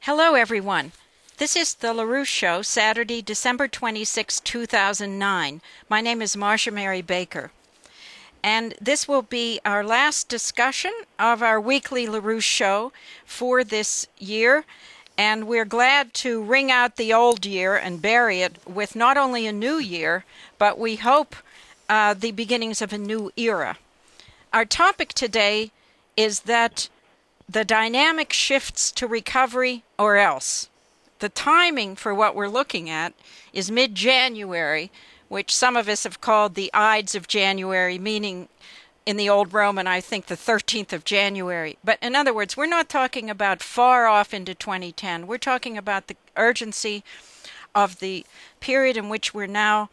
Hello, everyone. This is The LaRouche Show, Saturday, December 26, 2009. My name is Marcia Mary Baker. And this will be our last discussion of our weekly LaRouche Show for this year. And we're glad to ring out the old year and bury it with not only a new year, but we hope the beginnings of a new era. Our topic today is that the dynamic shifts to recovery or else. The timing for what we're looking at is mid-January, which some of us have called the Ides of January, meaning in the Old Roman, I think, the 13th of January. But in other words, we're not talking about far off into 2010. We're talking about the urgency of the period in which we're now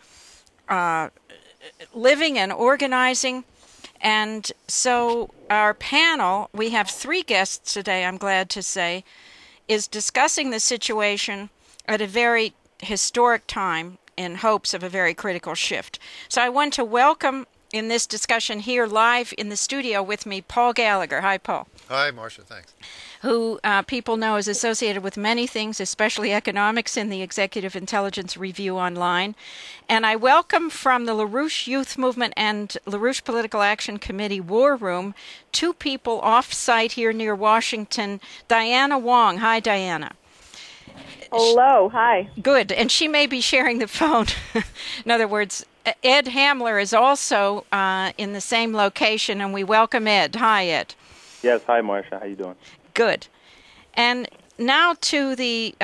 living and organizing. And so our panel, we have three guests today, I'm glad to say, is discussing the situation at a very historic time in hopes of a very critical shift. So I want to welcome in this discussion here live in the studio with me, Paul Gallagher. Hi, Paul. Hi, Marcia. Thanks. Who people know is associated with many things, especially economics in the Executive Intelligence Review online. And I welcome from the LaRouche Youth Movement and LaRouche Political Action Committee War Room two people off-site here near Washington, Diana Wong. Hi, Diana. Hello. Hi. Good. And she may be sharing the phone. In other words, Ed Hamler is also in the same location, and we welcome Ed. Hi, Ed. Yes. Hi, Marcia. How you doing? Good. And now to the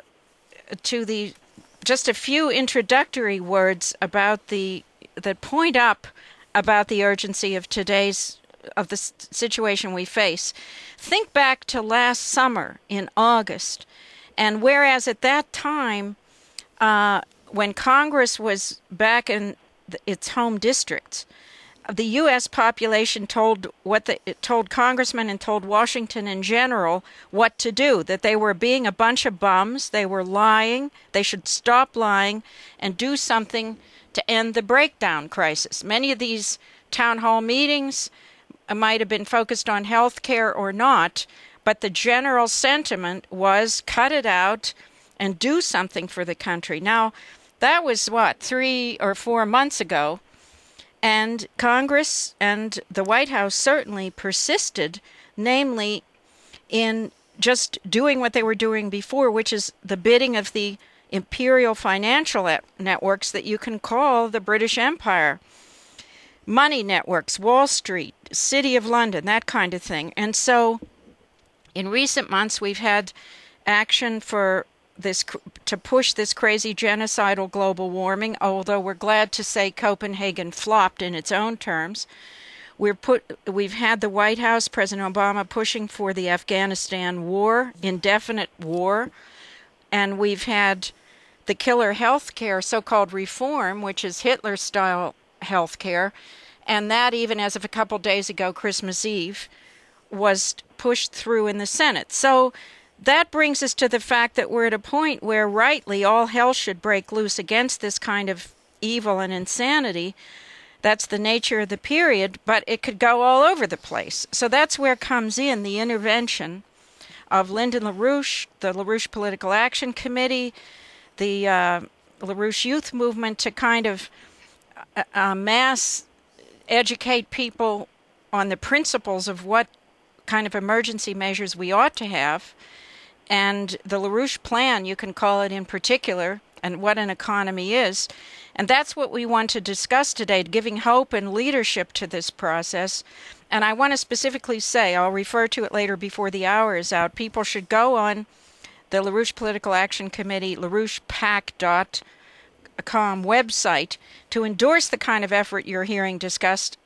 just a few introductory words about that point up about the urgency of the situation we face. Think back to last summer in August, and whereas at that time, when Congress was back in its home districts, the U.S. population told congressmen and told Washington in general what to do, that they were being a bunch of bums, they were lying, they should stop lying and do something to end the breakdown crisis. Many of these town hall meetings might have been focused on health care or not, but the general sentiment was cut it out and do something for the country. Now, that was, 3 or 4 months ago. And Congress and the White House certainly persisted, namely in just doing what they were doing before, which is the bidding of the imperial financial networks that you can call the British Empire. Money networks, Wall Street, City of London, that kind of thing. And so in recent months, we've had action to push this crazy genocidal global warming, although we're glad to say Copenhagen flopped in its own terms. We've had the White House, President Obama, pushing for the Afghanistan war, indefinite war, and we've had the killer health care, so-called reform, which is Hitler-style health care, and that even as of a couple days ago, Christmas Eve, was pushed through in the Senate. So that brings us to the fact that we're at a point where, rightly, all hell should break loose against this kind of evil and insanity. That's the nature of the period, but it could go all over the place. So that's where comes in the intervention of Lyndon LaRouche, the LaRouche Political Action Committee, the LaRouche Youth Movement, to kind of mass educate people on the principles of what kind of emergency measures we ought to have. And the LaRouche Plan, you can call it in particular, and what an economy is. And that's what we want to discuss today, giving hope and leadership to this process. And I want to specifically say, I'll refer to it later before the hour is out, people should go on the LaRouche Political Action Committee, LaRouchePAC.com website to endorse the kind of effort you're hearing discussed,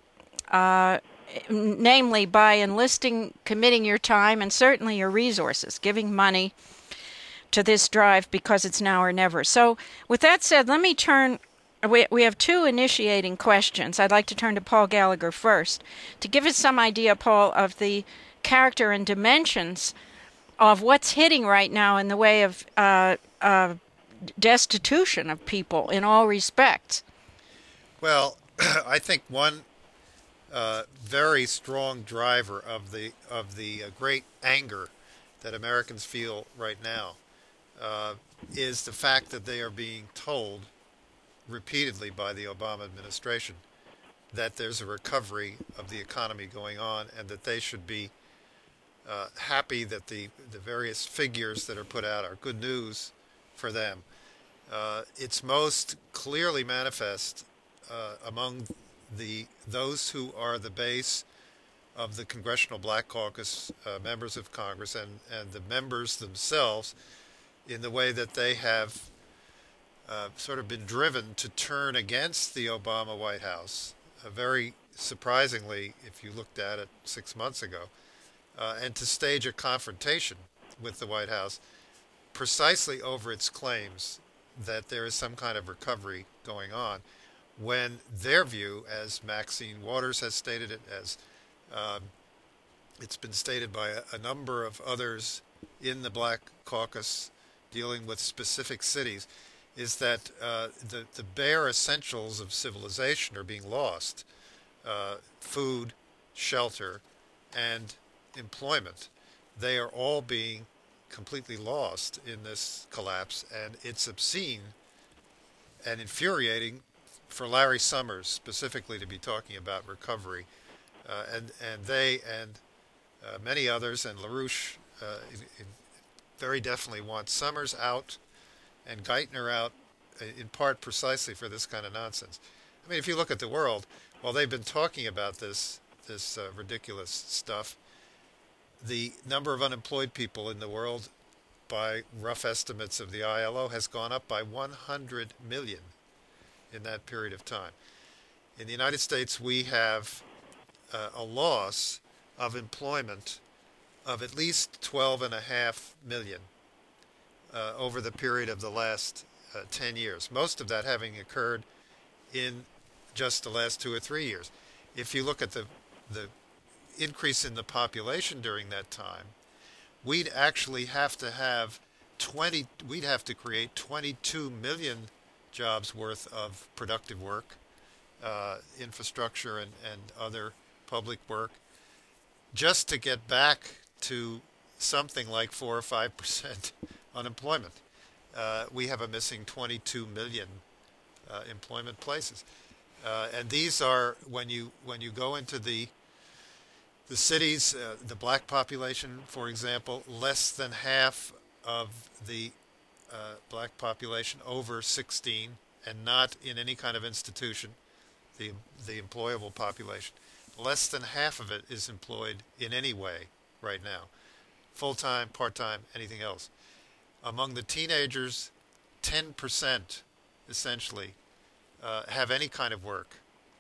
namely by enlisting, committing your time, and certainly your resources, giving money to this drive because it's now or never. So with that said, let me turn, we have two initiating questions. I'd like to turn to Paul Gallagher first to give us some idea, Paul, of the character and dimensions of what's hitting right now in the way of destitution of people in all respects. Well, I think one very strong driver of the great anger that Americans feel right now is the fact that they are being told repeatedly by the Obama administration that there's a recovery of the economy going on and that they should be happy that the various figures that are put out are good news for them. It's most clearly manifest among those who are the base of the Congressional Black Caucus, members of Congress, and the members themselves, in the way that they have sort of been driven to turn against the Obama White House, very surprisingly, if you looked at it 6 months ago, and to stage a confrontation with the White House precisely over its claims that there is some kind of recovery going on, when their view, as Maxine Waters has stated it, as it's been stated by a number of others in the Black Caucus dealing with specific cities, is that the bare essentials of civilization are being lost. Food, shelter, and employment. They are all being completely lost in this collapse, and it's obscene and infuriating for Larry Summers specifically to be talking about recovery, and they and many others, and LaRouche very definitely want Summers out and Geithner out, in part precisely for this kind of nonsense. I mean, if you look at the world, while they've been talking about this ridiculous stuff, the number of unemployed people in the world, by rough estimates of the ILO, has gone up by 100 million in that period of time. In the United States, we have a loss of employment of at least 12.5 million over the period of the last 10 years, most of that having occurred in just the last 2 or 3 years. If you look at the increase in the population during that time, we'd actually have to have we'd have to create 22 million jobs worth of productive work, infrastructure and other public work, just to get back to something like 4 or 5% unemployment. We have a missing 22 million employment places, and these are, when you go into the cities, the black population, for example, less than half of the black population over 16 and not in any kind of institution, the employable population, less than half of it is employed in any way right now, full-time, part-time, anything else. Among the teenagers, 10% essentially have any kind of work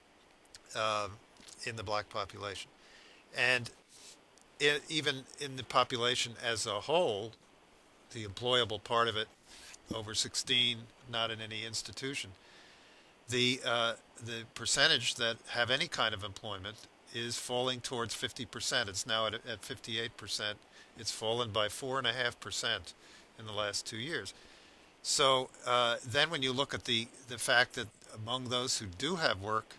in the black population. And even in the population as a whole, the employable part of it, over 16, not in any institution, the percentage that have any kind of employment is falling towards 50%. It's now at 58%. It's fallen by 4.5% in the last 2 years. So then when you look at the fact that among those who do have work,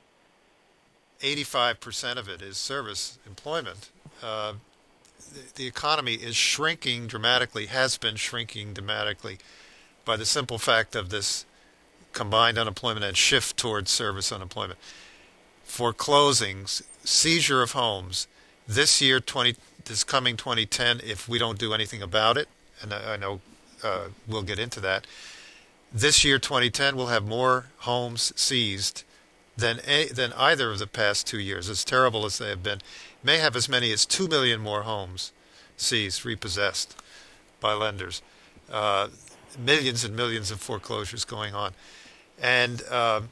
85% of it is service employment. The economy is shrinking dramatically, has been shrinking dramatically by the simple fact of this combined unemployment and shift towards service unemployment. Foreclosings, seizure of homes, this coming 2010, if we don't do anything about it, and I know we'll get into that, this year 2010 will have more homes seized than either of the past 2 years, as terrible as they have been. May have as many as 2 million more homes seized, repossessed by lenders. Millions and millions of foreclosures going on. And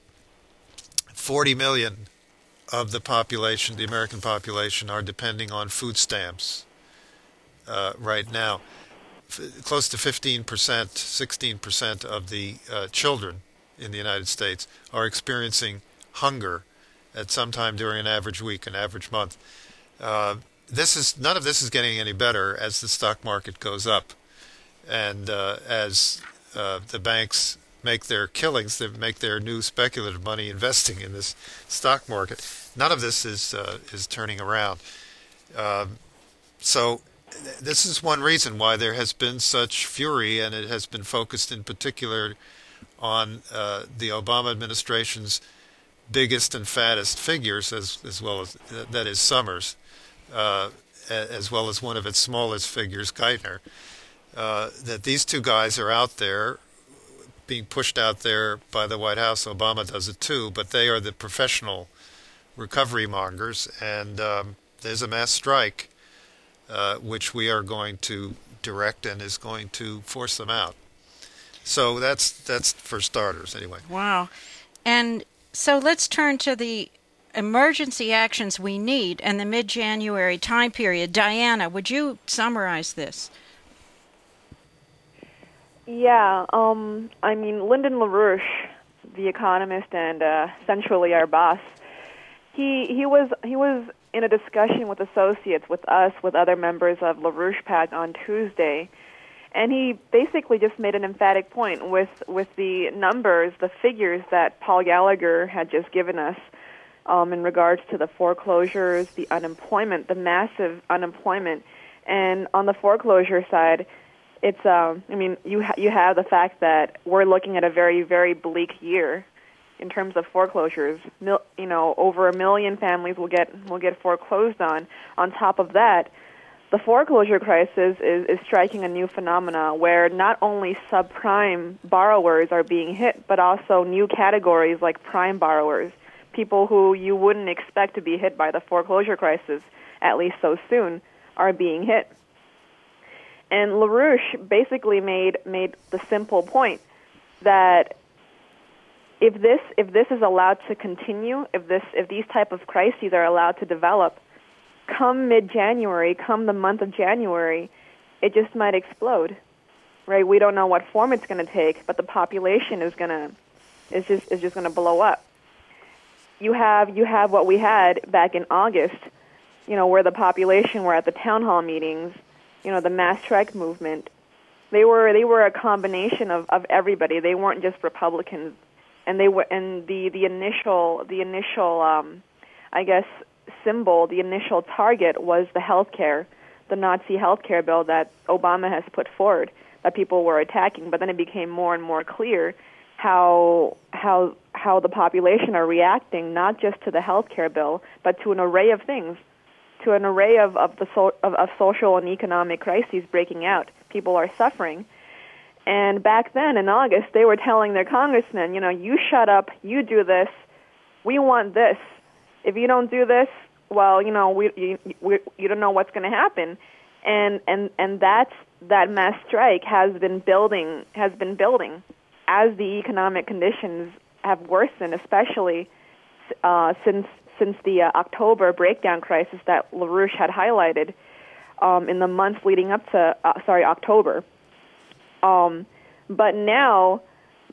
40 million of the population, the American population, are depending on food stamps right now. Close to 15%, 16% of the children in the United States are experiencing hunger at some time during an average week, an average month. None of this is getting any better as the stock market goes up, and as the banks make their killings, they make their new speculative money investing in this stock market. None of this is turning around. So this is one reason why there has been such fury, and it has been focused in particular on the Obama administration's biggest and fattest figures, as well as that is Summers, as well as one of its smallest figures, Geithner. That these two guys are out there being pushed out there by the White House. Obama does it too, but they are the professional recovery mongers, and there's a mass strike which we are going to direct and is going to force them out. So that's for starters, anyway. Wow. And so let's turn to the emergency actions we need in the mid-January time period. Diana, would you summarize this? Yeah, I mean, Lyndon LaRouche, the economist and essentially our boss, he was in a discussion with associates, with us, with other members of LaRouche PAC on Tuesday, and he basically just made an emphatic point with the numbers, the figures that Paul Gallagher had just given us in regards to the foreclosures, the unemployment, the massive unemployment, and on the foreclosure side, it's I mean, you have the fact that we're looking at a very, very bleak year in terms of foreclosures. Over 1 million families will get foreclosed on. On top of that, the foreclosure crisis is striking a new phenomena where not only subprime borrowers are being hit, but also new categories like prime borrowers, people who you wouldn't expect to be hit by the foreclosure crisis, at least so soon, are being hit. And LaRouche basically made the simple point that if this is allowed to continue, if these type of crises are allowed to develop, come mid-January, come the month of January, it just might explode, right? We don't know what form it's going to take, but the population is just going to blow up. You have what we had back in August, where the population were at the town hall meetings. The mass strike movement, they were a combination of everybody. They weren't just Republicans, and the initial I guess symbol, the initial target was the Nazi healthcare bill that Obama has put forward that people were attacking. But then it became more and more clear how the population are reacting not just to the healthcare bill, but to an array of things. To an array of social and economic crises breaking out. People are suffering. And back then, in August, they were telling their congressmen, you shut up, you do this, we want this. If you don't do this, well, you don't know what's going to happen. And that mass strike has been building as the economic conditions have worsened, especially since the October breakdown crisis that LaRouche had highlighted in the months leading up to October. But now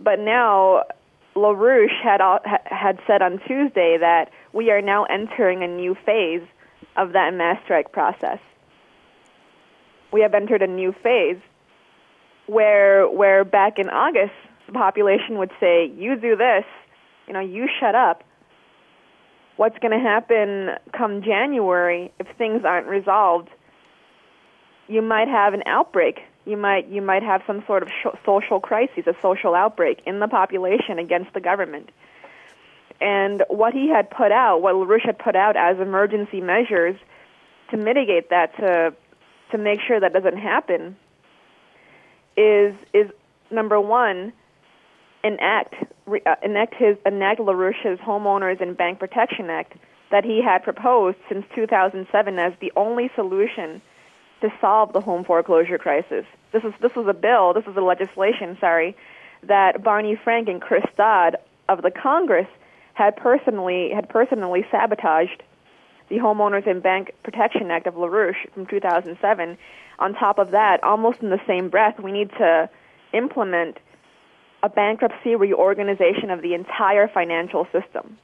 LaRouche had said on Tuesday that we are now entering a new phase of that mass strike process. We have entered a new phase where back in August the population would say, you do this, you shut up. What's going to happen come January if things aren't resolved? You might have an outbreak. You might have some sort of social crisis, a social outbreak in the population against the government. And what he had put out, what LaRouche had put out as emergency measures to mitigate that, to make sure that doesn't happen, is number one, enact LaRouche's Homeowners and Bank Protection Act that he had proposed since 2007 as the only solution to solve the home foreclosure crisis. This was a legislation, that Barney Frank and Chris Dodd of the Congress had personally sabotaged the Homeowners and Bank Protection Act of LaRouche from 2007. On top of that, almost in the same breath, we need to implement a bankruptcy reorganization of the entire financial system.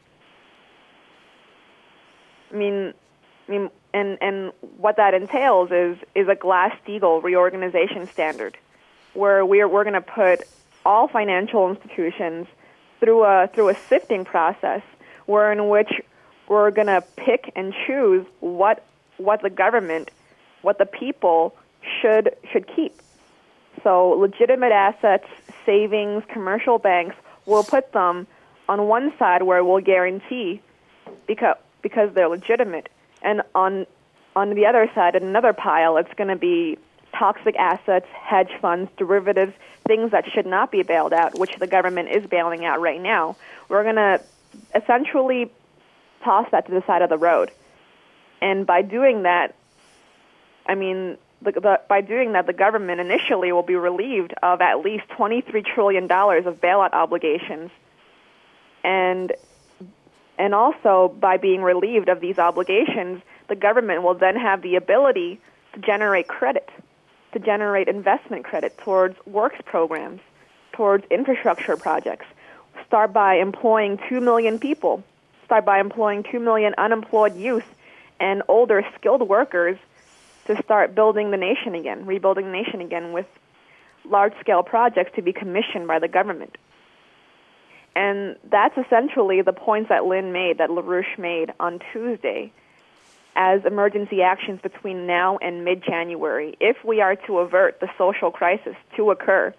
I mean, and what that entails is a Glass-Steagall reorganization standard, where we're going to put all financial institutions through a sifting process, in which we're going to pick and choose what the government what the people should keep. So legitimate assets, savings, commercial banks, we'll put them on one side where we'll guarantee because they're legitimate, and on the other side, in another pile, it's going to be toxic assets, hedge funds, derivatives, things that should not be bailed out, which the government is bailing out right now. We're going to essentially toss that to the side of the road. And by doing that, I mean, by doing that, the government initially will be relieved of at least $23 trillion of bailout obligations. And also, by being relieved of these obligations, the government will then have the ability to generate credit, to generate investment credit towards works programs, towards infrastructure projects. Start by employing 2 million people. Start by employing 2 million unemployed youth and older skilled workers to start building the nation again, rebuilding the nation again with large-scale projects to be commissioned by the government. And that's essentially the points that Lynn made, that LaRouche made on Tuesday, as emergency actions between now and mid-January, if we are to avert the social crisis to occur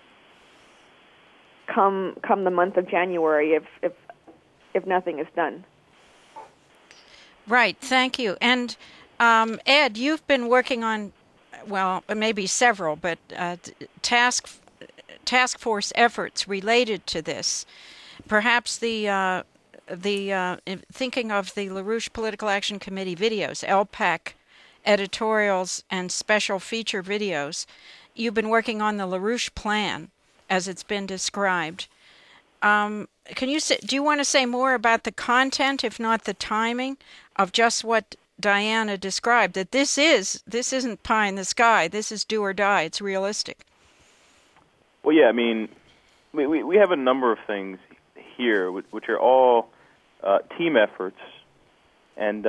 come the month of January, if nothing is done. Right, thank you. And Ed, you've been working on, well, maybe several, but task force efforts related to this. Perhaps the thinking of the LaRouche Political Action Committee videos, LPAC editorials and special feature videos. You've been working on the LaRouche plan, as it's been described. Do you want to say more about the content, if not the timing, of just what Diana described? That this isn't pie in the sky. This is do or die. It's realistic. Well, yeah. I mean, we have a number of things here, which are all team efforts, and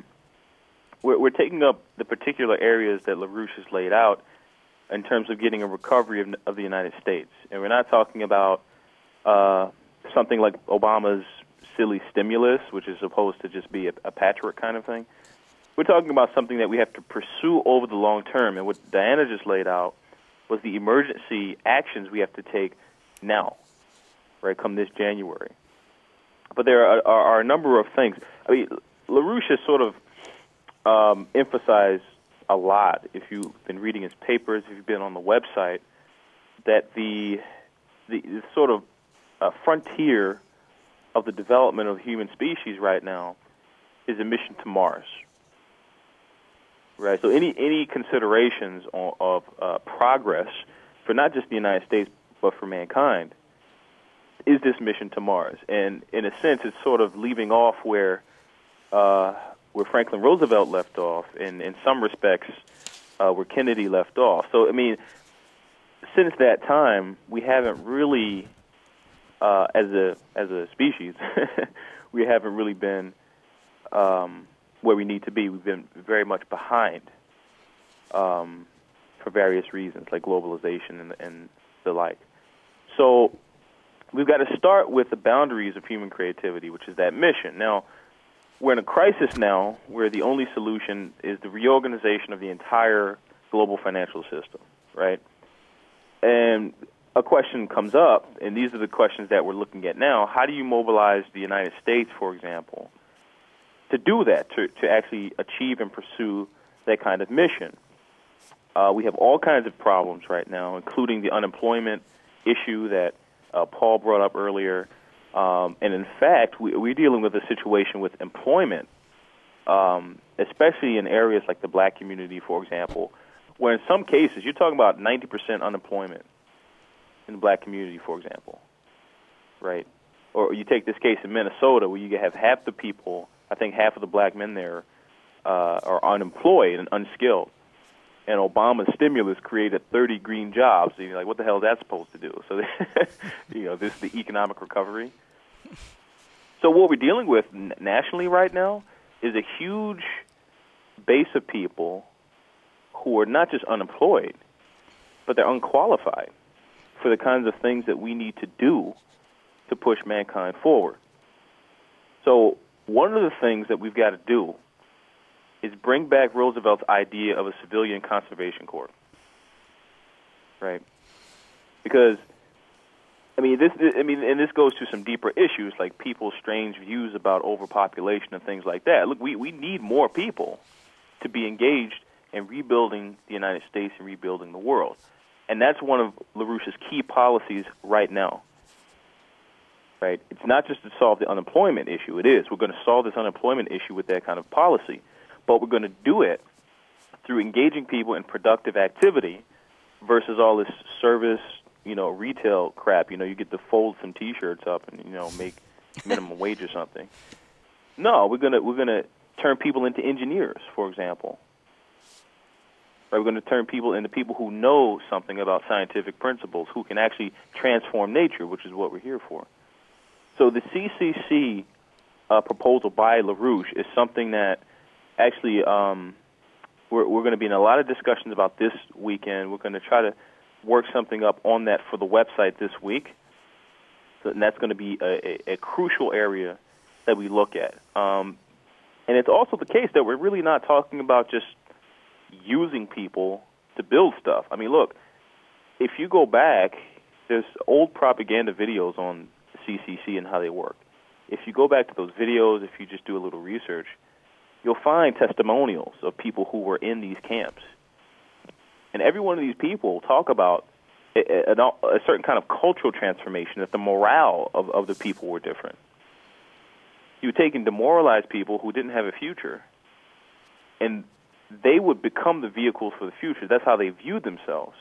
we're taking up the particular areas that LaRouche has laid out in terms of getting a recovery of the United States. And we're not talking about something like Obama's silly stimulus, which is supposed to just be a patchwork kind of thing. We're talking about something that we have to pursue over the long term. And what Diana just laid out was the emergency actions we have to take now, right, come this January. But there are a number of things. I mean, LaRouche has sort of emphasized a lot, if you've been reading his papers, if you've been on the website, that the sort of frontier of the development of the human species right now is a mission to Mars. Right. So any considerations of progress for not just the United States but for mankind is this mission to Mars. And in a sense, it's sort of leaving off where Franklin Roosevelt left off, and in some respects where Kennedy left off. So I mean, since that time, we haven't really, as a species, we haven't really been where we need to be. We've been very much behind for various reasons, like globalization and the like. So we've got to start with the boundaries of human creativity, which is that mission. Now, we're in a crisis now where the only solution is the reorganization of the entire global financial system, right? And a question comes up, and these are the questions that we're looking at now. How do you mobilize the United States, for example, to do that, to actually achieve and pursue that kind of mission? We have all kinds of problems right now, including the unemployment issue that Paul brought up earlier. And in fact, we're dealing with a situation with employment, especially in areas like the black community, for example, where in some cases you're talking about 90% unemployment in the black community, for example, right? Or you take this case in Minnesota where you have half the people, I think half of the black men there are unemployed and unskilled. And Obama's stimulus created 30 green jobs. So you're like, what the hell is that supposed to do? So, this is the economic recovery. So what we're dealing with nationally right now is a huge base of people who are not just unemployed, but they're unqualified for the kinds of things that we need to do to push mankind forward. So one of the things that we've got to do is bring back Roosevelt's idea of a civilian conservation corps. Right? Because and this goes to some deeper issues like people's strange views about overpopulation and things like that. Look, we need more people to be engaged in rebuilding the United States and rebuilding the world. And that's one of LaRouche's key policies right now. Right? It's not just to solve the unemployment issue. It is. We're going to solve this unemployment issue with that kind of policy. But we're going to do it through engaging people in productive activity versus all this service, retail crap. You get to fold some T-shirts up and make minimum wage or something. No, we're gonna turn people into engineers, for example. Right, we're going to turn people into people who know something about scientific principles, who can actually transform nature, which is what we're here for. So the CCC proposal by LaRouche is something that actually we're going to be in a lot of discussions about this weekend. We're going to try to work something up on that for the website this week. And that's going to be a crucial area that we look at. And it's also the case that we're really not talking about just using people to build stuff. I mean, look, if you go back, there's old propaganda videos on CCC and how they work. If you go back to those videos, if you just do a little research, you'll find testimonials of people who were in these camps. And every one of these people talk about a certain kind of cultural transformation, that the morale of the people were different. You were taking demoralized people who didn't have a future, and they would become the vehicles for the future. That's how they viewed themselves.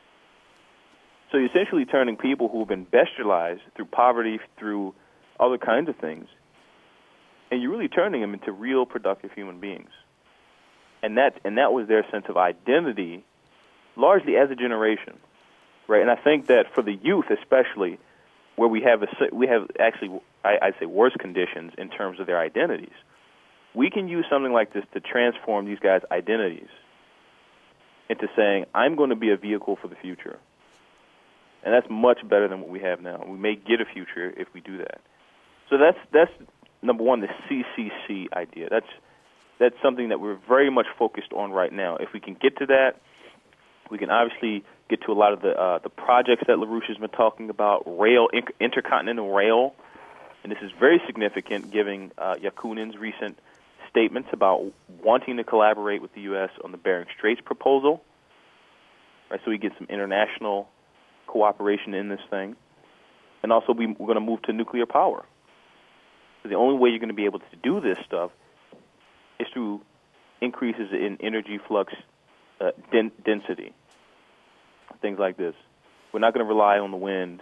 So you're essentially turning people who have been bestialized through poverty, through other kinds of things, and you're really turning them into real productive human beings. And that was their sense of identity, largely as a generation, right? And I think that for the youth, especially, where we have actually, I'd say, worse conditions in terms of their identities, we can use something like this to transform these guys' identities into saying, I'm going to be a vehicle for the future. And that's much better than what we have now. We may get a future if we do that. So that's number one, the CCC idea. That's something that we're very much focused on right now. If we can get to that, we can obviously get to a lot of the projects that LaRouche has been talking about, rail, intercontinental rail. And this is very significant, given Yakunen's recent statements about wanting to collaborate with the U.S. on the Bering Straits proposal, right? So we get some international cooperation in this thing. And also we're going to move to nuclear power. So the only way you're going to be able to do this stuff is through increases in energy flux density, things like this. We're not going to rely on the wind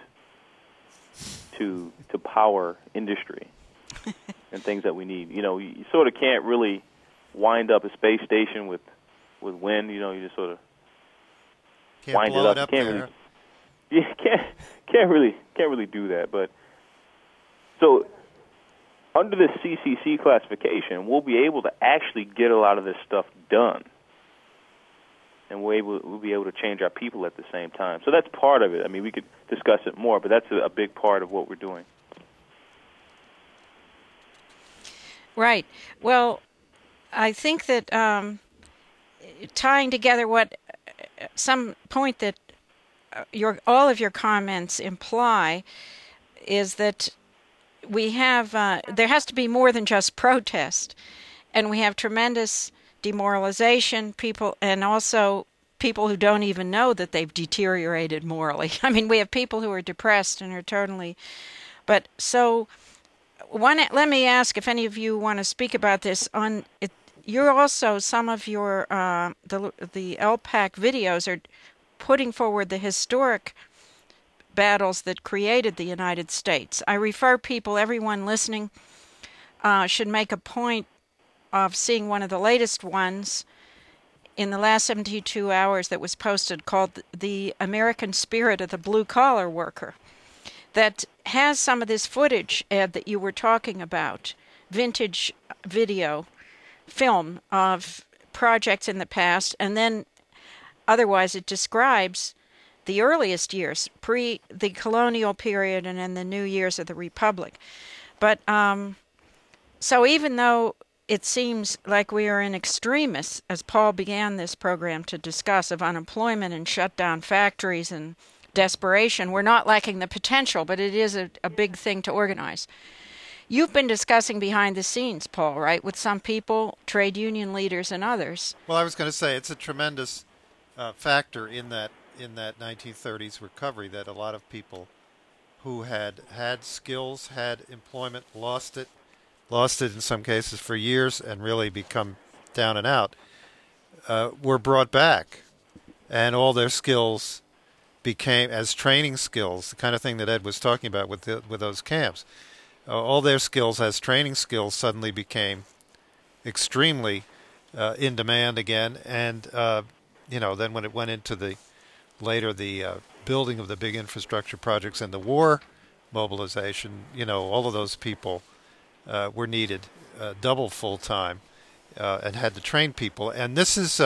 to power industry and things that we need. You sort of can't really wind up a space station with wind. You just sort of can't wind blow it up. You Can't really do that. But so under the CCC classification, we'll be able to actually get a lot of this stuff done, and we'll be able to change our people at the same time. So that's part of it. I mean, we could discuss it more, but that's a big part of what we're doing. Right. Well, I think that tying together some point that all of your comments imply is that we have there has to be more than just protest, and we have tremendous demoralization, people, and also people who don't even know that they've deteriorated morally. I mean, we have people who are depressed and are totally. But so, let me ask if any of you want to speak about this. You're also, some of your the LPAC videos are putting forward the historic battles that created the United States. I refer people, everyone listening, should make a point of seeing one of the latest ones in the last 72 hours that was posted, called The American Spirit of the Blue Collar Worker, that has some of this footage, Ed, that you were talking about, vintage film of projects in the past, and then otherwise it describes the earliest years, pre the colonial period and in the new years of the Republic. But so even though it seems like we are in extremis, as Paul began this program to discuss, of unemployment and shut down factories and desperation. We're not lacking the potential, but it is a big thing to organize. You've been discussing behind the scenes, Paul, right, with some people, trade union leaders and others. Well, I was going to say it's a tremendous factor in that 1930s recovery that a lot of people who had skills, had employment, lost it in some cases for years and really become down and out, were brought back, and all their skills became as training skills, the kind of thing that Ed was talking about with those camps. All their skills as training skills suddenly became extremely in demand again, and then when it went into the building of the big infrastructure projects and the war mobilization, all of those people were needed double full time and had to train people. And this is,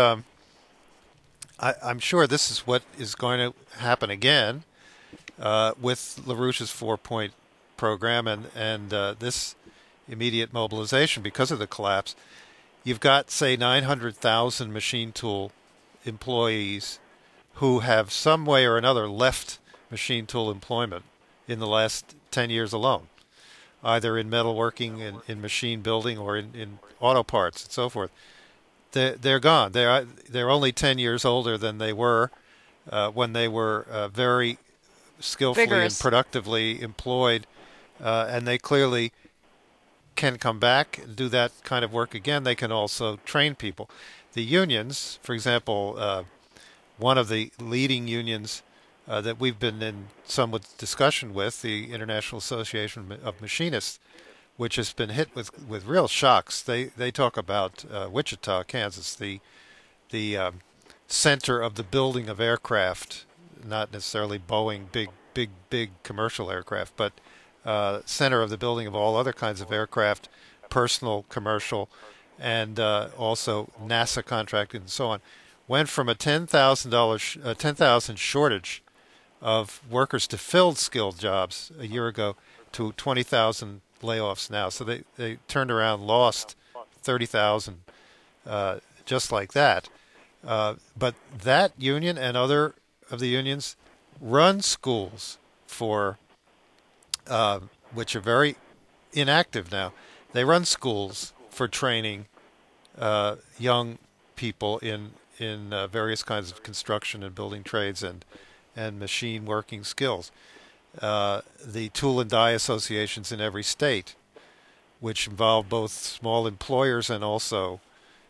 I'm sure this is what is going to happen again with LaRouche's 4-point program and this immediate mobilization because of the collapse. You've got, say, 900,000 machine tool employees who have some way or another left machine tool employment in the last 10 years alone, either in metalworking, in machine building, or in auto parts and so forth. They're gone. They're only 10 years older than they were when they were very skillfully Vigorous and productively employed, and they clearly can come back and do that kind of work again. They can also train people. The unions, for example, one of the leading unions that we've been in somewhat discussion with, the International Association of Machinists, which has been hit with real shocks. They talk about Wichita, Kansas, the center of the building of aircraft, not necessarily Boeing, big commercial aircraft, but center of the building of all other kinds of aircraft, personal, commercial, and also NASA contracted and so on. Went from a $10,000 shortage of workers to filled skilled jobs a year ago to 20,000 layoffs now. So they turned around, lost 30,000 just like that. But that union and other of the unions run schools for which are very inactive now. They run schools for training young people in various kinds of construction and building trades and machine working skills. The tool and die associations in every state, which involve both small employers and also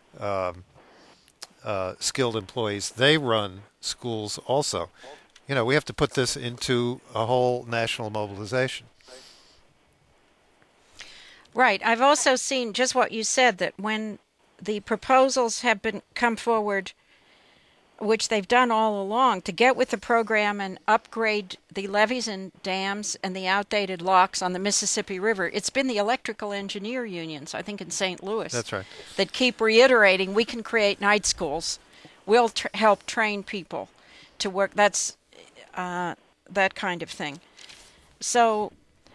skilled employees, they run schools also. We have to put this into a whole national mobilization. Right. I've also seen just what you said, that when the proposals have come forward, which they've done all along, to get with the program and upgrade the levees and dams and the outdated locks on the Mississippi River, it's been the electrical engineer unions, I think in St. Louis, that's right, that keep reiterating, we can create night schools. We'll help train people to work. That's that kind of thing. So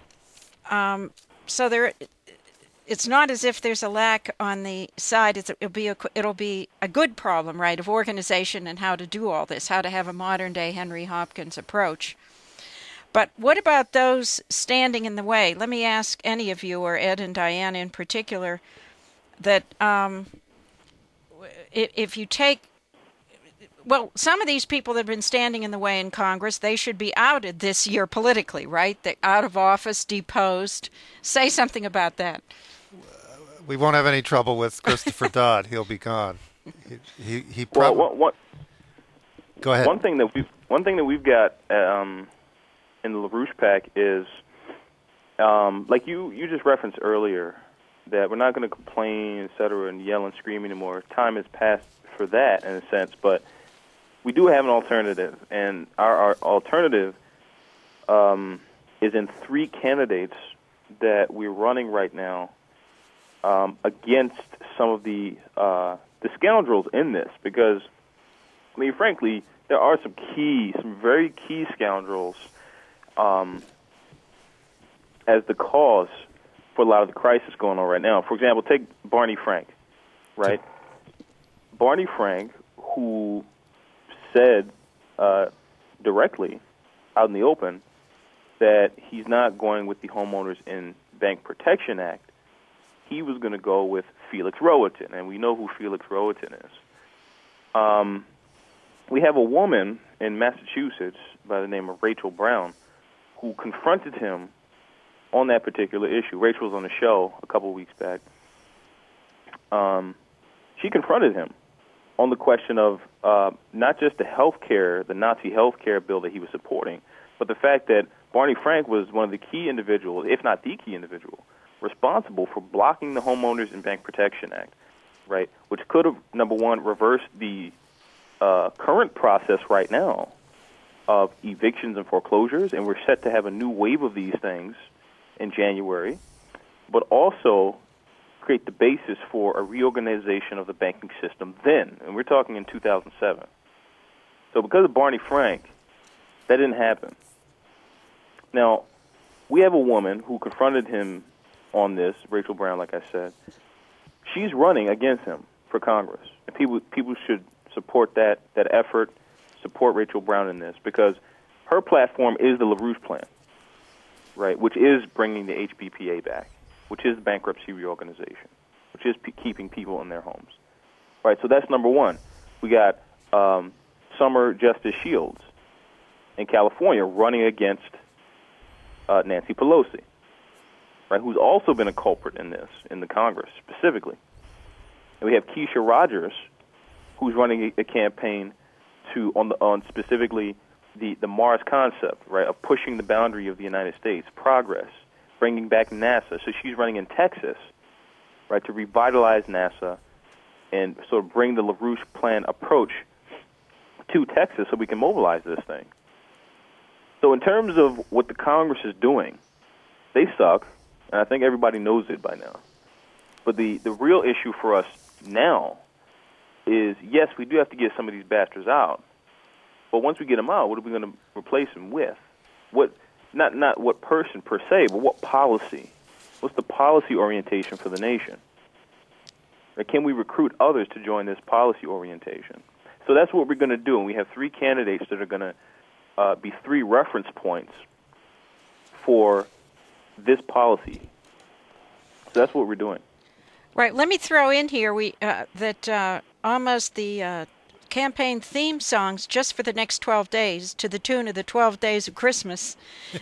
there, it's not as if there's a lack on the side. It'll be a good problem, right, of organization and how to do all this, how to have a modern-day Henry Hopkins approach. But what about those standing in the way? Let me ask any of you, or Ed and Diane in particular, that if you take, well, some of these people that have been standing in the way in Congress, they should be outed this year politically, right? They're out of office, deposed. Say something about that. We won't have any trouble with Christopher Dodd. He'll be gone. He probably. Go ahead. One thing that we've got in the LaRouche PAC is, like you just referenced earlier, that we're not going to complain, et cetera, and yell and scream anymore. Time has passed for that, in a sense, but we do have an alternative, and our alternative is in 3 candidates that we're running right now against some of the scoundrels in this, because, I mean, frankly, there are some very key scoundrels as the cause for a lot of the crisis going on right now. For example, take Barney Frank, right? Barney Frank, who said directly out in the open that he's not going with the Homeowners and Bank Protection Act. He was going to go with Felix Rohatyn, and we know who Felix Rohatyn is. We have a woman in Massachusetts by the name of Rachel Brown who confronted him on that particular issue. Rachel was on the show a couple of weeks back. She confronted him on the question of not just the Nazi health care bill that he was supporting, but the fact that Barney Frank was one of the key individuals, if not the key individual, responsible for blocking the Homeowners and Bank Protection Act, right, which could have, number one, reversed the current process right now of evictions and foreclosures, and we're set to have a new wave of these things in January, but also create the basis for a reorganization of the banking system then, and we're talking in 2007. So because of Barney Frank, that didn't happen. Now, we have a woman who confronted him on this, Rachel Brown, like I said. She's running against him for Congress, and people should support that effort, support Rachel Brown in this, because her platform is the LaRouche Plan, right, which is bringing the HBPA back, which is bankruptcy reorganization, which is keeping people in their homes. Right, so that's number one. We got Summer Justice Shields in California running against Nancy Pelosi, right, who's also been a culprit in this, in the Congress specifically. And we have Keisha Rogers, who's running a campaign on specifically the Mars concept, right, of pushing the boundary of the United States, progress, bringing back NASA. So she's running in Texas, right, to revitalize NASA and sort of bring the LaRouche Plan approach to Texas so we can mobilize this thing. So in terms of what the Congress is doing, they suck, and I think everybody knows it by now. But the real issue for us now is, yes, we do have to get some of these bastards out, but once we get them out, what are we going to replace them with? Not what person per se, but what policy? What's the policy orientation for the nation? Or can we recruit others to join this policy orientation? So that's what we're going to do, and we have three candidates that are going to be three reference points for this policy. So that's what we're doing. Right. Let me throw in here that almost the campaign theme songs just for the next 12 days, to the tune of the 12 Days of Christmas.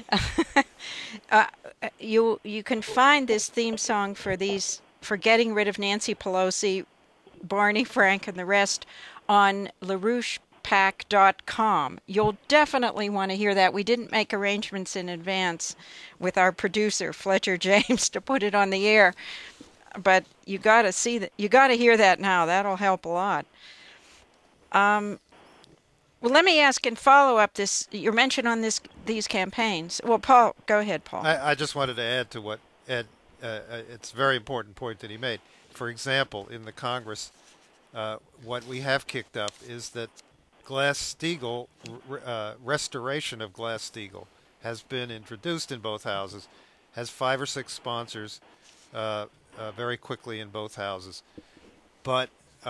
You can find this theme song for getting rid of Nancy Pelosi, Barney Frank, and the rest on LaRouchePAC.com. You'll definitely want to hear that. We didn't make arrangements in advance with our producer, Fletcher James, to put it on the air. But you got to see that. You got to hear that now. That'll help a lot. Well, let me ask in follow up this. Your mention on these campaigns. Well, Paul, go ahead, Paul. I just wanted to add to what Ed. It's a very important point that he made. For example, in the Congress, what we have kicked up is that Glass-Steagall restoration of Glass-Steagall has been introduced in both houses. Has 5 or 6 sponsors. Very quickly in both houses, but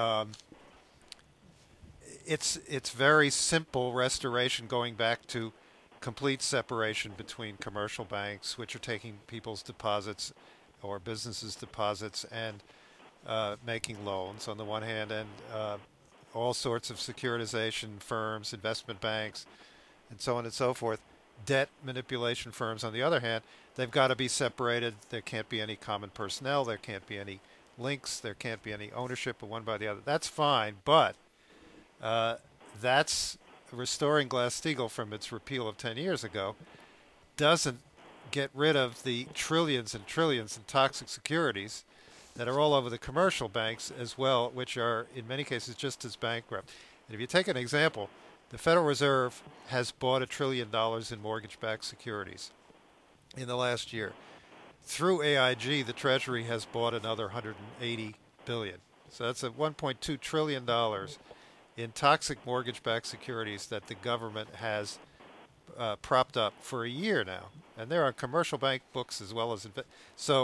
it's very simple restoration, going back to complete separation between commercial banks, which are taking people's deposits or businesses' deposits and making loans on the one hand, and all sorts of securitization firms, investment banks, and so on and so forth. Debt manipulation firms, on the other hand, they've got to be separated. There can't be any common personnel. There can't be any links. There can't be any ownership of one by the other. That's fine, but that's restoring Glass-Steagall from its repeal of 10 years ago doesn't get rid of the trillions and trillions in toxic securities that are all over the commercial banks as well, which are in many cases just as bankrupt. And if you take an example, the Federal Reserve has bought $1 trillion in mortgage-backed securities in the last year. Through AIG, the Treasury has bought another $180 billion. So that's $1.2 trillion in toxic mortgage-backed securities that the government has propped up for a year now. And they're on commercial bank books as well as... So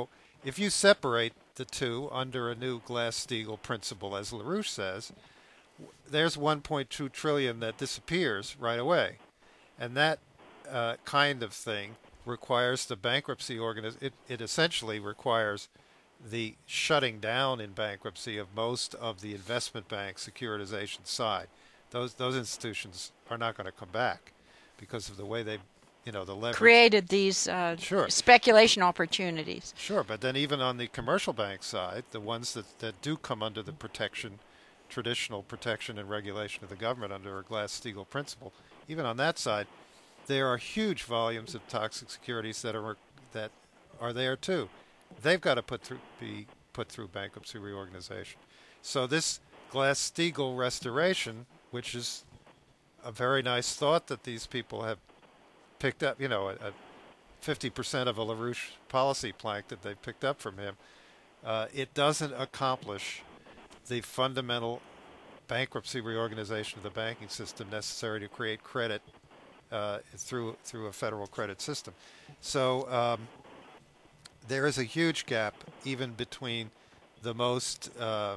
if you separate the two under a new Glass-Steagall principle, as LaRouche says, there's 1.2 trillion that disappears right away, and that kind of thing requires the bankruptcy organization. It essentially requires the shutting down in bankruptcy of most of the investment bank securitization side. Those institutions are not going to come back because of the way they, the leverage created these Sure. speculation opportunities. Sure, but then even on the commercial bank side, the ones that do come under the traditional protection and regulation of the government under a Glass-Steagall principle, even on that side, there are huge volumes of toxic securities that are there too. They've got to be put through bankruptcy reorganization. So this Glass-Steagall restoration, which is a very nice thought that these people have picked up, a 50% of a LaRouche policy plank that they picked up from him, it doesn't accomplish the fundamental bankruptcy reorganization of the banking system necessary to create credit through a federal credit system. So there is a huge gap even between the most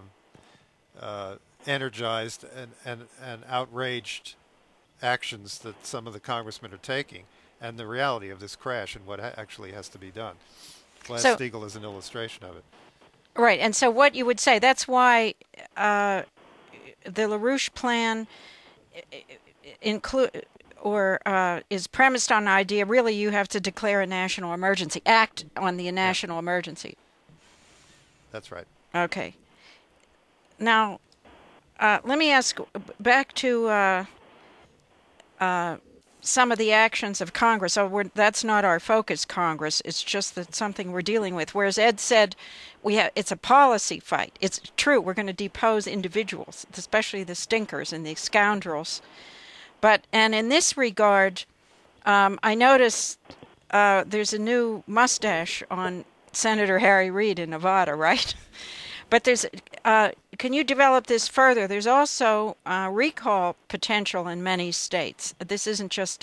energized and outraged actions that some of the congressmen are taking and the reality of this crash and what actually has to be done. Glass-Steagall is an illustration of it. Right, and so what you would say, that's why the LaRouche plan is premised on the idea, really you have to declare a national emergency, act on the national emergency. That's right. Okay. Now, let me ask back to some of the actions of Congress. So that's not our focus, Congress. It's just that something we're dealing with. Whereas Ed said it's a policy fight. It's true, we're going to depose individuals, especially the stinkers and the scoundrels. And in this regard, I noticed there's a new mustache on Senator Harry Reid in Nevada, right? But can you develop this further? There's also recall potential in many states. This isn't just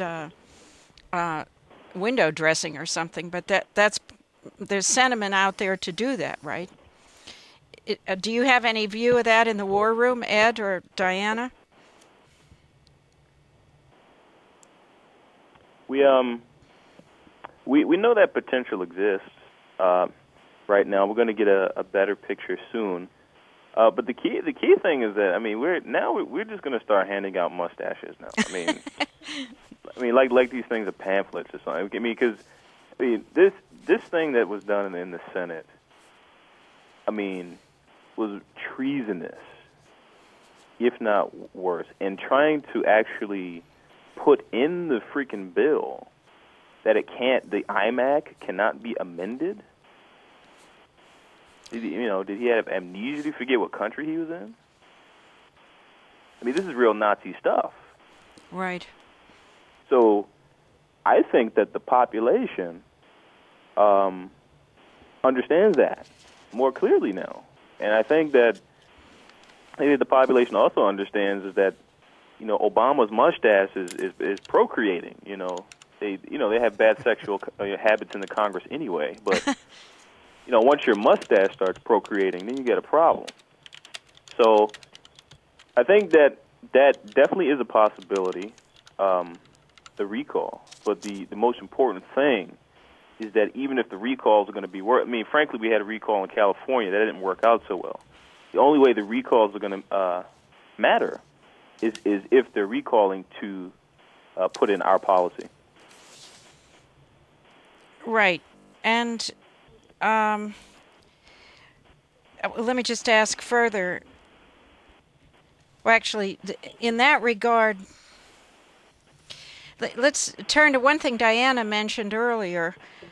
window dressing or something, but there's sentiment out there to do that, right? Do you have any view of that in the war room, Ed or Diana? We know that potential exists right now. We're going to get a better picture soon. But the key thing is that we're just going to start handing out mustaches now. Like these things are pamphlets or something. Because this thing that was done in the Senate, was treasonous, if not worse, and trying to actually put in the freaking bill that the IMAC cannot be amended. Did he have amnesia to forget what country he was in? This is real Nazi stuff. Right. So I think that the population understands that more clearly now. And I think that maybe the population also understands is that Obama's mustache is procreating. They have bad sexual habits in the Congress anyway. But once your mustache starts procreating, then you get a problem. So I think that definitely is a possibility, the recall. But the most important thing is that even if the recalls are going to be frankly, we had a recall in California that didn't work out so well. The only way the recalls are going to matter is if they're recalling to put in our policy. Right. And let me just ask further. Well, actually, in that regard, let's turn to one thing Diana mentioned earlier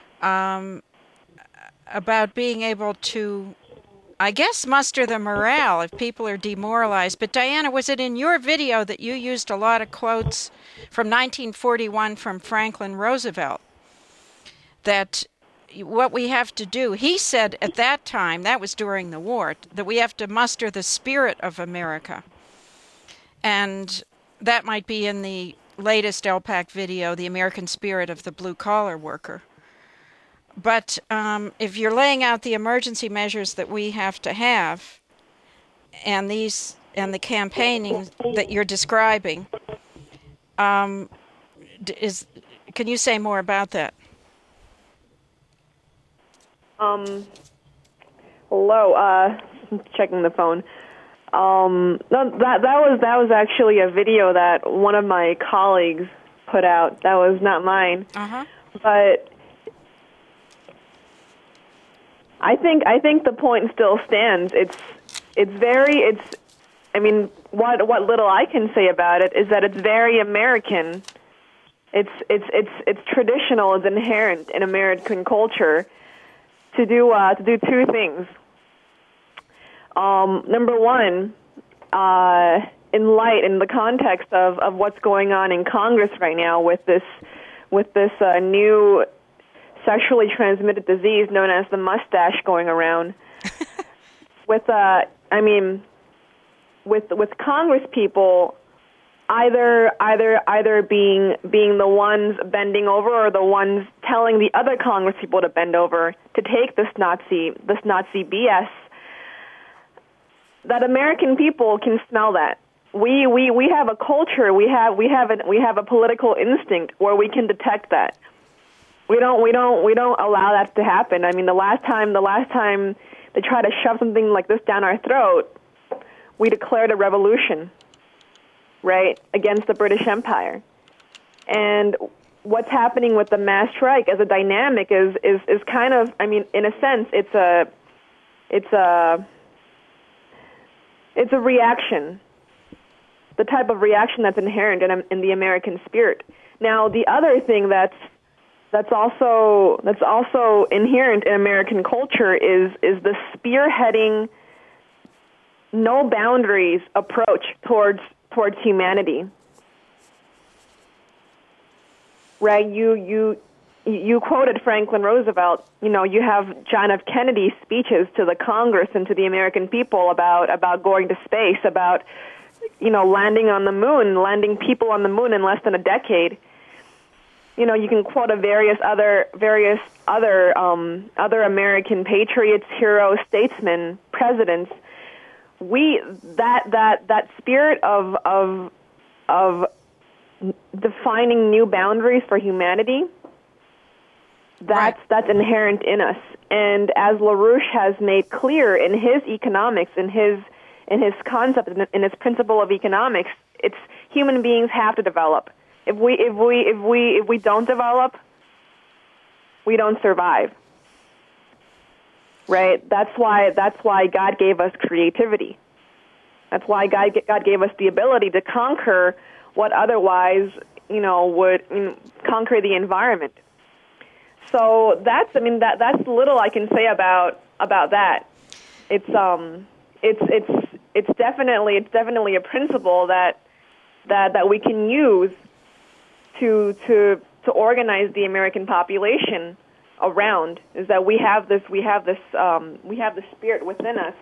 about being able to, I guess, muster the morale if people are demoralized. But Diana, was it in your video that you used a lot of quotes from 1941 from Franklin Roosevelt that what we have to do, he said at that time, that was during the war, that we have to muster the spirit of America. And that might be in the latest LPAC video, The American Spirit of the Blue Collar Worker. But if you're laying out the emergency measures that we have to have, and the campaigning that you're describing, can you say more about that? Hello. Checking the phone. No, that was actually a video that one of my colleagues put out. That was not mine. But I think the point still stands. I mean, what little I can say about it is that it's very American. It's traditional. It's inherent in American culture to do two things. Number one, in the context of what's going on in Congress right now with this new sexually transmitted disease known as the mustache going around, with Congress people either being the ones bending over or the ones telling the other Congress people to bend over to take this Nazi BS. That American people can smell that. We have a culture. We have a political instinct where we can detect that. We don't allow that to happen. I mean, the last time they tried to shove something like this down our throat, we declared a revolution, right, against the British Empire. And what's happening with the mass strike as a dynamic is kind of, I mean, in a sense, it's a reaction, the type of reaction that's inherent in the American spirit. Now, the other thing that's also inherent in American culture is the spearheading, no boundaries approach towards humanity. Right? You quoted Franklin Roosevelt. You know, you have John F. Kennedy's speeches to the Congress and to the American people about going to space, about, you know, landing on the moon, landing people on the moon in less than a decade. You know, you can quote various other American patriots, heroes, statesmen, presidents. That spirit of defining new boundaries for humanity, that's inherent in us. And as LaRouche has made clear in his economics, in his concept, in his principle of economics, it's human beings have to develop. If we don't develop, we don't survive. Right? That's why God gave us creativity. That's why God gave us the ability to conquer what otherwise, you know, would conquer the environment. So that's little I can say about that. It's definitely a principle that we can use to organize the American population around, is that we have the spirit within us.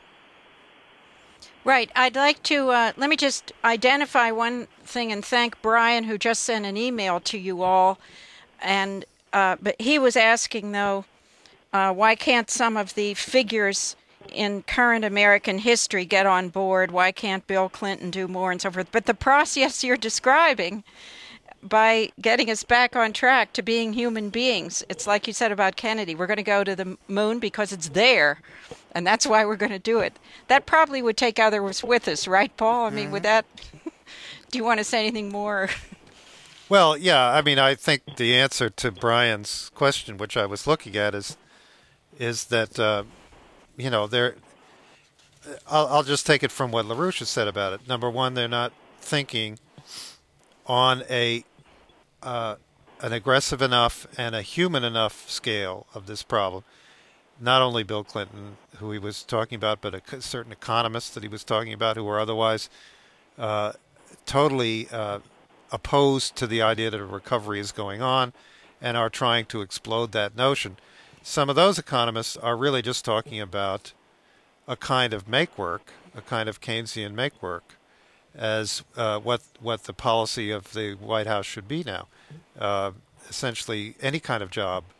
Right. I'd like to let me just identify one thing and thank Brian, who just sent an email to you all, and but he was asking though, why can't some of the figures in current American history get on board? Why can't Bill Clinton do more and so forth? But the process you're describing, by getting us back on track to being human beings. It's like you said about Kennedy. We're going to go to the moon because it's there, and that's why we're going to do it. That probably would take others with us, right, Paul? I mean, would that... Do you want to say anything more? Well, yeah. I mean, I think the answer to Brian's question, which I was looking at, is that, you know, I'll just take it from what LaRouche has said about it. Number one, they're not thinking on an aggressive enough and a human enough scale of this problem. Not only Bill Clinton, who he was talking about, but certain economists that he was talking about who were otherwise totally opposed to the idea that a recovery is going on and are trying to explode that notion. Some of those economists are really just talking about a kind of make-work, a kind of Keynesian make-work, as what the policy of the White House should be now. Essentially, any kind of job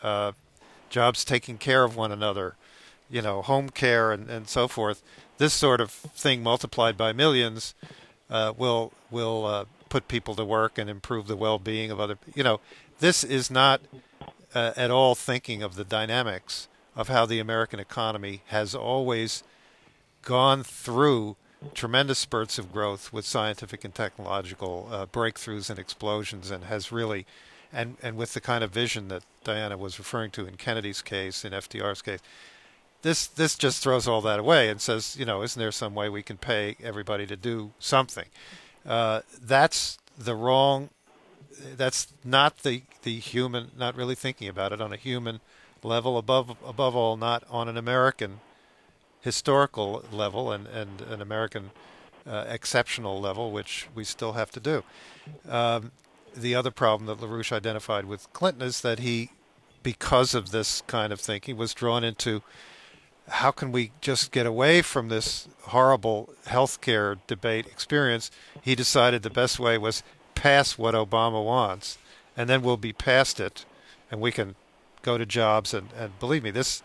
jobs taking care of one another, home care and so forth. This sort of thing multiplied by millions will put people to work and improve the well-being of other. This is not at all thinking of the dynamics of how the American economy has always gone through tremendous spurts of growth with scientific and technological breakthroughs and explosions, and has really, and with the kind of vision that Diana was referring to in Kennedy's case, in FDR's case, this just throws all that away and says, isn't there some way we can pay everybody to do something? That's the wrong. That's not the human. Not really thinking about it on a human level. Above all, not on an American historical level and an American exceptional level, which we still have to do. The other problem that LaRouche identified with Clinton is that he, because of this kind of thinking, was drawn into how can we just get away from this horrible healthcare debate experience. He decided the best way was pass what Obama wants, and then we'll be past it, and we can go to jobs. And believe me, this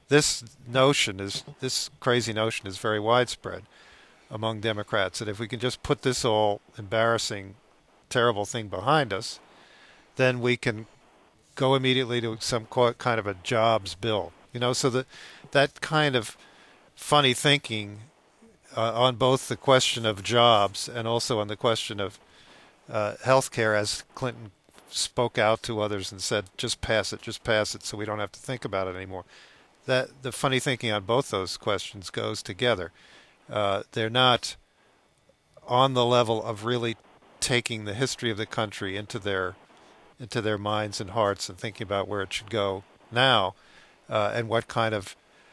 crazy notion is very widespread among Democrats, that if we can just put this all embarrassing, terrible thing behind us, then we can go immediately to some kind of a jobs bill. So that kind of funny thinking on both the question of jobs and also on the question of health care, as Clinton spoke out to others and said, just pass it so we don't have to think about it anymore. That the funny thinking on both those questions goes together. They're not on the level of really taking the history of the country into their minds and hearts and thinking about where it should go now, and what kind of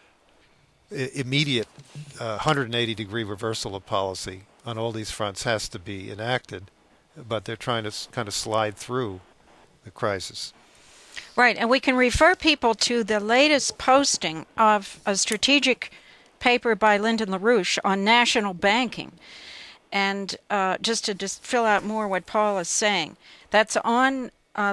immediate 180-degree reversal of policy on all these fronts has to be enacted. But they're trying to kind of slide through the crisis. Right, and we can refer people to the latest posting of a strategic paper by Lyndon LaRouche on national banking. And just to fill out more what Paul is saying, that's on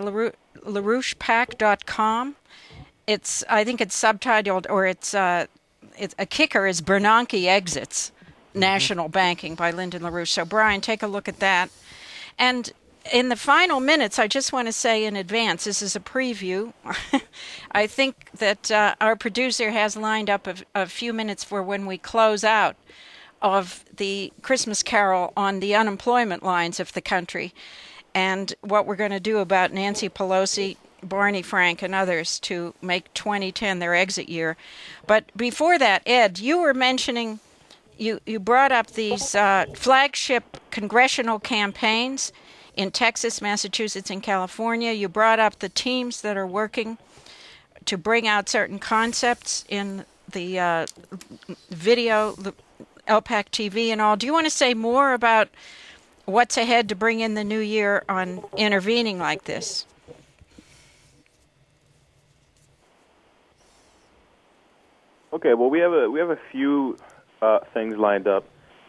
LaRouchePAC.com. I think it's subtitled, or it's a kicker is Bernanke Exits National Banking by Lyndon LaRouche. So, Brian, take a look at that. And in the final minutes, I just want to say in advance, this is a preview. I think that our producer has lined up a few minutes for when we close out of the Christmas Carol on the unemployment lines of the country, and what we're going to do about Nancy Pelosi, Barney Frank, and others to make 2010 their exit year. But before that, Ed, you were mentioning, you brought up these flagship congressional campaigns in Texas, Massachusetts, and California. You brought up the teams that are working to bring out certain concepts in the video, the LPAC TV and all. Do you want to say more about what's ahead to bring in the new year on intervening like this? Okay, well, we have a few things lined up.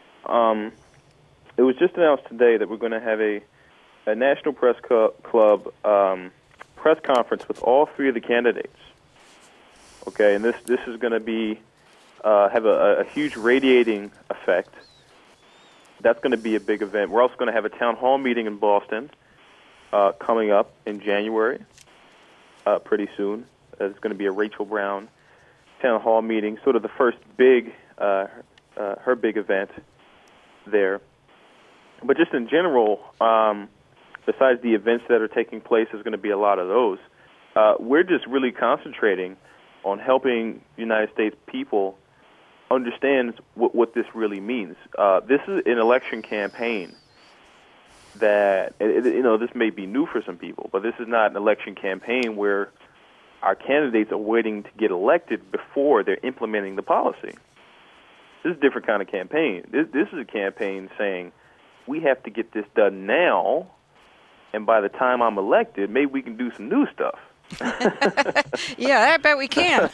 It was just announced today that we're going to have a National Press Club press conference with all three of the candidates. Okay, and this is going to be have a huge radiating effect. That's going to be a big event. We're also going to have a town hall meeting in Boston coming up in January, pretty soon. It's going to be a Rachel Brown town hall meeting, sort of the first big, her big event there. But just in general, besides the events that are taking place, there's going to be a lot of those. We're just really concentrating on helping United States people understand what this really means. This is an election campaign that, this may be new for some people, but this is not an election campaign where our candidates are waiting to get elected before they're implementing the policy. This is a different kind of campaign. This is a campaign saying, we have to get this done now, and by the time I'm elected, maybe we can do some new stuff. Yeah, I bet we can.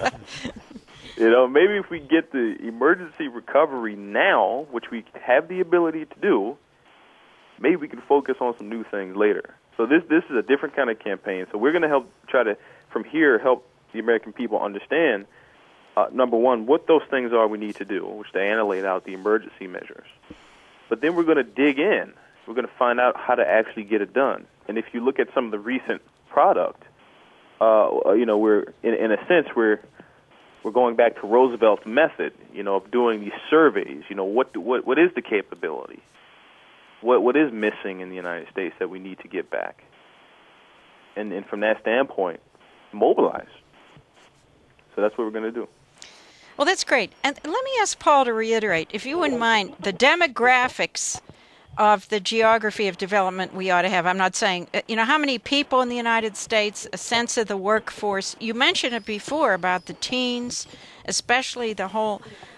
Maybe if we get the emergency recovery now, which we have the ability to do, maybe we can focus on some new things later. So this is a different kind of campaign. So we're going to help try to, from here, help the American people understand, number one, what those things are we need to do, which Diana laid out, the emergency measures. But then we're going to dig in. We're going to find out how to actually get it done. And if you look at some of the recent product, we're in a sense we're going back to Roosevelt's method, of doing these surveys. What is the capability? What is missing in the United States that we need to get back? And from that standpoint, mobilize. So that's what we're going to do. Well, that's great. And let me ask Paul to reiterate, if you wouldn't mind, the demographics of the geography of development we ought to have. I'm not saying, how many people in the United States, a sense of the workforce. You mentioned it before about the teens, especially the whole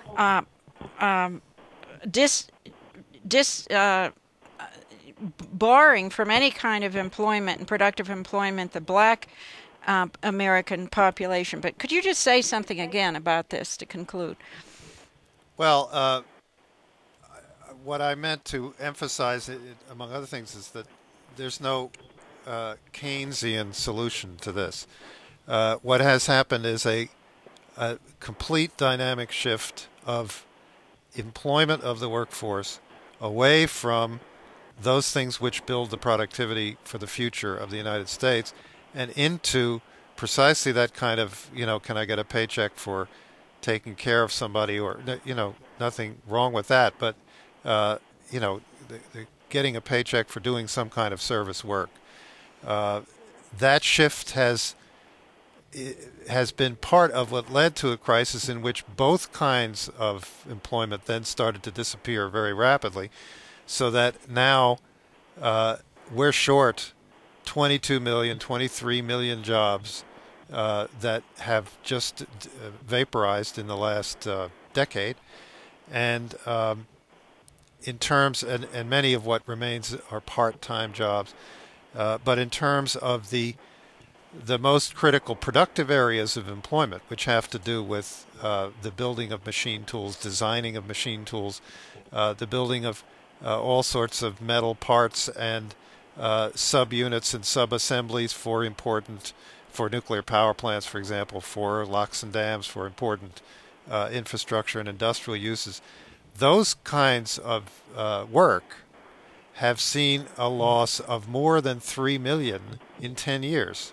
barring from any kind of employment and productive employment the black American population. But could you just say something again about this to conclude? Well, what I meant to emphasize, among other things, is that there's no Keynesian solution to this. What has happened is a complete dynamic shift of employment of the workforce away from those things which build the productivity for the future of the United States and into precisely that kind of, can I get a paycheck for taking care of somebody, or, nothing wrong with that, but the getting a paycheck for doing some kind of service work. That shift has been part of what led to a crisis in which both kinds of employment then started to disappear very rapidly, so that now we're short 22 million, 23 million jobs that have just vaporized in the last decade. And in terms, and many of what remains are part-time jobs, but in terms of the most critical productive areas of employment, which have to do with the building of machine tools, designing of machine tools, the building of all sorts of metal parts and subunits and sub-assemblies for nuclear power plants, for example, for locks and dams, for important infrastructure and industrial uses. Those kinds of work have seen a loss of more than 3 million in 10 years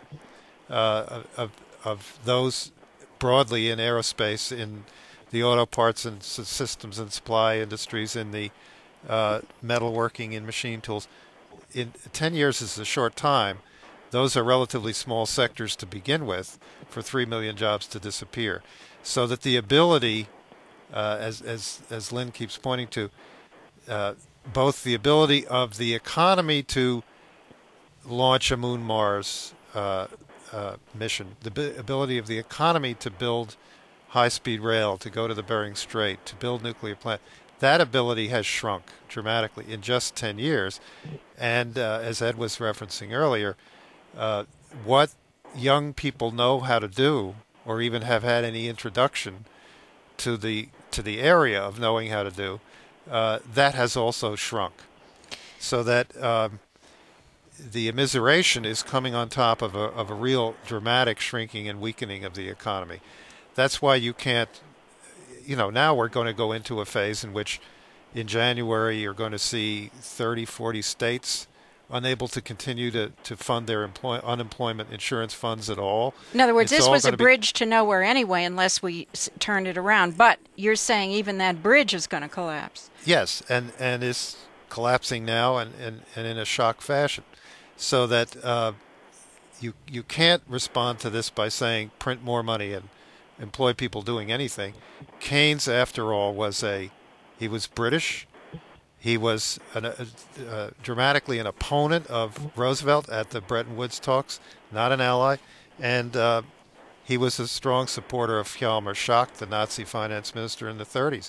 of those broadly in aerospace, in the auto parts and systems and supply industries, in the metalworking, in machine tools. In 10 years is a short time. Those are relatively small sectors to begin with for 3 million jobs to disappear. So that the ability, as Lynn keeps pointing to, both the ability of the economy to launch a Moon Mars mission, the ability of the economy to build high-speed rail, to go to the Bering Strait, to build nuclear plants, that ability has shrunk dramatically in just 10 years. And as Ed was referencing earlier, what young people know how to do, or even have had any introduction to the area of knowing how to do, that has also shrunk. So that the immiseration is coming on top of a real dramatic shrinking and weakening of the economy. That's why you can't, now we're going to go into a phase in which in January you're going to see 30, 40 states unable to continue to fund their unemployment insurance funds at all. In other words, this was a bridge to nowhere anyway, unless we turn it around. But you're saying even that bridge is going to collapse. Yes, and is collapsing now and in a shock fashion. So that you can't respond to this by saying print more money and employ people doing anything. Keynes, after all, he was British. He was dramatically an opponent of Roosevelt at the Bretton Woods talks, not an ally. And he was a strong supporter of Hjalmar Schacht, the Nazi finance minister in the 30s.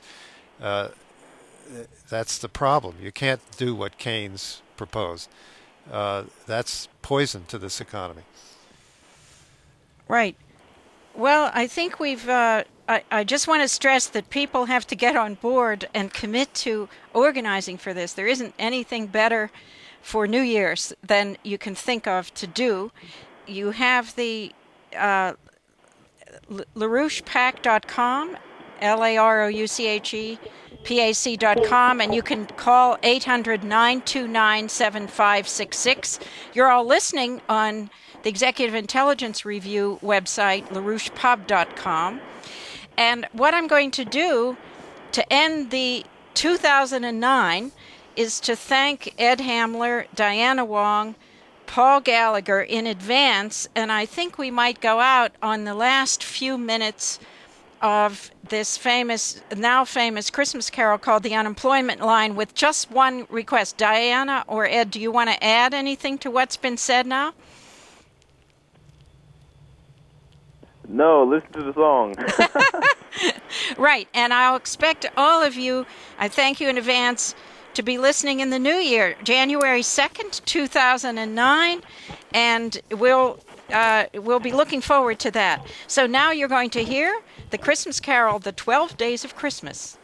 That's the problem. You can't do what Keynes proposed. That's poison to this economy. Right. Well, I think we've... I just want to stress that people have to get on board and commit to organizing for this. There isn't anything better for New Year's than you can think of to do. You have the LaRouchePAC.com, LaRouchePAC.com, and you can call 800-929-7566. You're all listening on the Executive Intelligence Review website, LaRouchePub.com. And what I'm going to do to end the 2009 is to thank Ed Hamler, Diana Wong, Paul Gallagher in advance, and I think we might go out on the last few minutes of this now famous Christmas carol called The Unemployment Line with just one request. Diana or Ed, do you want to add anything to what's been said now? No, listen to the song. Right, and I'll expect all of you, I thank you in advance, to be listening in the new year, January 2nd, 2009, and we'll be looking forward to that. So now you're going to hear the Christmas carol, The 12 Days of Christmas.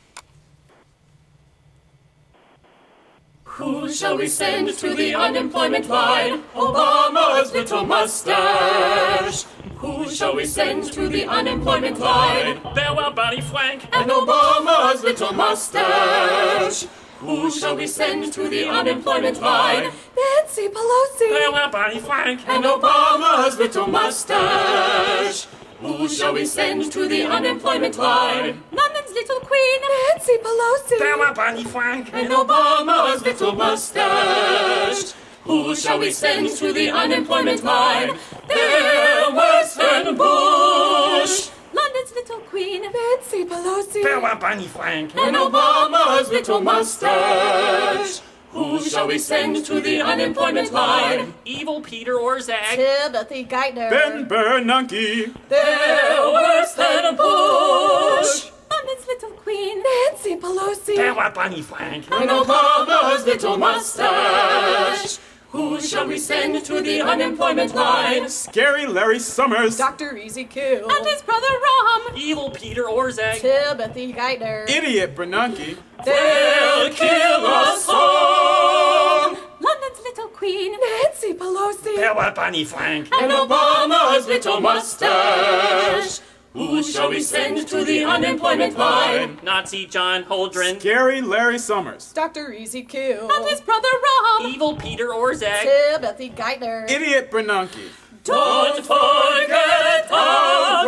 Who shall we send to the unemployment line? Obama's little mustache. Who shall we send to the unemployment line? Farewell, Barney Frank. And Obama's little mustache. Who shall we send to the unemployment line? Nancy Pelosi. Farewell, Barney Frank. And Obama's little mustache. Who shall we send to the unemployment line? London's little queen. Nancy Pelosi. Farewell, Barney Frank. And Obama's little mustache. Who shall we send to the unemployment line? They're worse than Bush. London's little queen. Nancy Pelosi. Farewell, Barney Frank. And Obama's little mustache. Who shall we send to the unemployment line? Evil Peter Orszag. Timothy Geithner. Ben Bernanke. They're worse than Bush. London's little queen. Nancy Pelosi. Farewell, Barney Frank. And Obama's little mustache. Who shall we send to the unemployment line? Scary Larry Summers. Dr. Ezekiel. And his brother Rom. Evil Peter Orszag. Timothy Geithner. Idiot Bernanke. They'll kill us all. London's little queen. Nancy Pelosi. Farewell, Barney Frank. And Obama's little mustache. Who shall we send to the unemployment line? Nazi John Holdren. Scary Larry Summers. Dr. Ezekiel. And his brother Rom. Evil Peter Orszag. Timothy Geithner. Idiot Bernanke. Don't forget our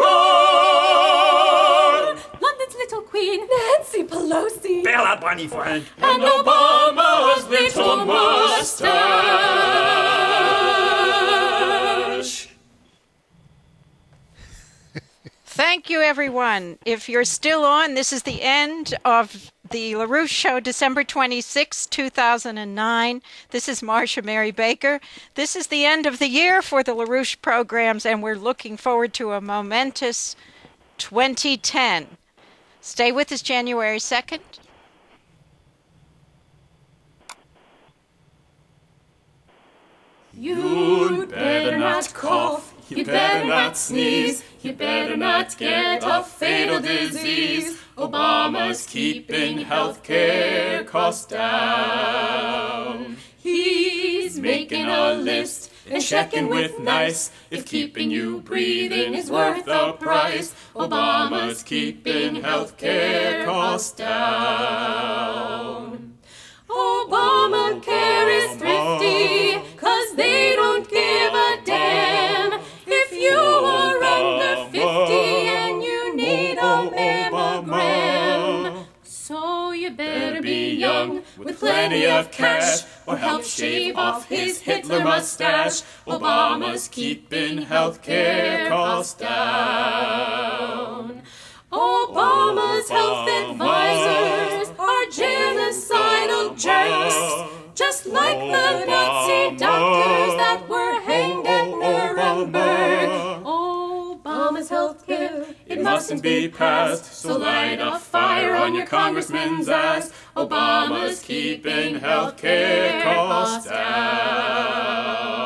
Lord. London's little queen. Nancy Pelosi. Farewell, Barney Frank. And Obama's little mustache. Thank you, everyone. If you're still on, this is the end of the LaRouche Show, December 26, 2009. This is Marcia Mary Baker. This is the end of the year for the LaRouche programs, and we're looking forward to a momentous 2010. Stay with us January 2nd. You'd better not cough, you better not sneeze, you better not get a fatal disease. Obama's keeping healthcare costs down. He's making a list and checking with NICE if keeping you breathing is worth the price. Obama's keeping healthcare costs down. Obamacare is thrifty, 'cause they don't give a damn. If you are under 50 and you need a mammogram, so you better be young with plenty of cash, or help shave off his Hitler mustache. Obama's keeping healthcare costs down. Obama's health advisors are genocidal jerks, just like the Nazi doctors that were hanged at Nuremberg. Obama's healthcare, it mustn't be passed, so light a fire on your congressman's ass. Obama's keeping healthcare costs down.